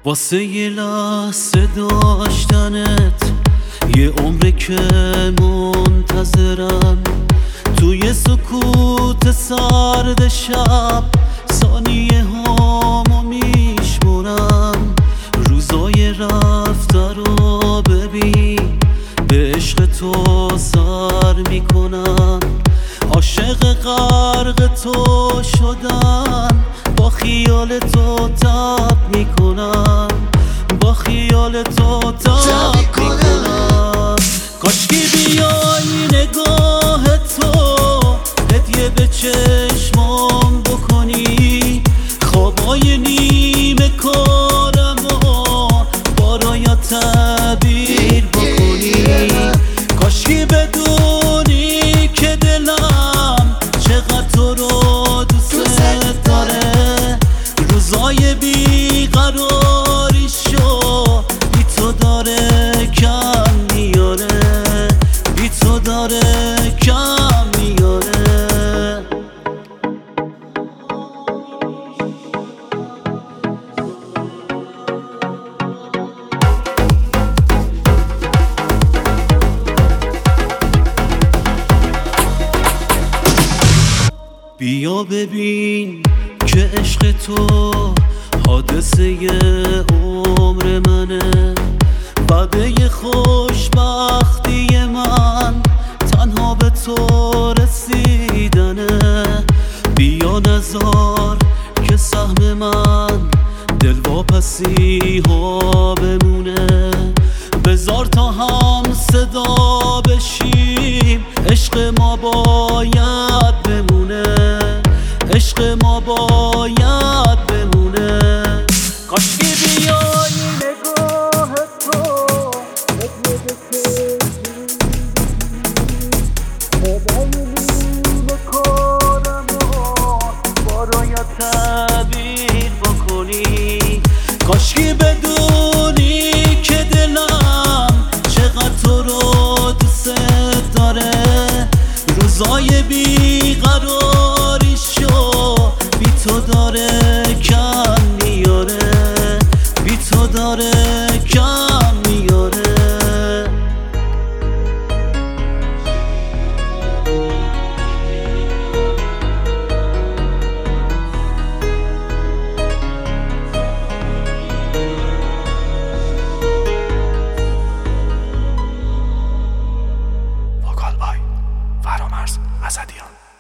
واسه یه لحظه داشتنت یه عمره که منتظرم، توی سکوت سرد شب ثانیه هامو میشمرم. روزای رفته رو ببین، به عشق تو سر میکنم. عاشق غرق تو شدم، با خیال تو تب میکنم، با خیال تو تب میکنم. کاشکی بیای نگاه تو هدیه به چشمام بکنی، خوابای نیمه کارمو بارایا تعبیر بکنی. کاشکی بدونی که دلم چقدر تو رو دوست داره، روزای بیقراریشو بی تو داره کم میاره، بی تو داره کم میاره. بیا ببین که عشق تو حادثه عمر منه، وعده خوشبختی من تنها به تو رسیدنه. بیا نذار که سهم من دلواپسی ها بمونه، بذار تا هم صدا بشیم، عشق ما باید بمونه، عشق ما باید بمونه. کاشکی بیای نگاه تو هدیه به چشمام به کارمو بارایا تعبیر بکنی. کاشکی بدونی که دلم چقدر تو رو دوست داره، روزای بیقراریشو بی تو داره کم میاره، بی تو داره کم میاره. وکال بای فرامرز اسدیان.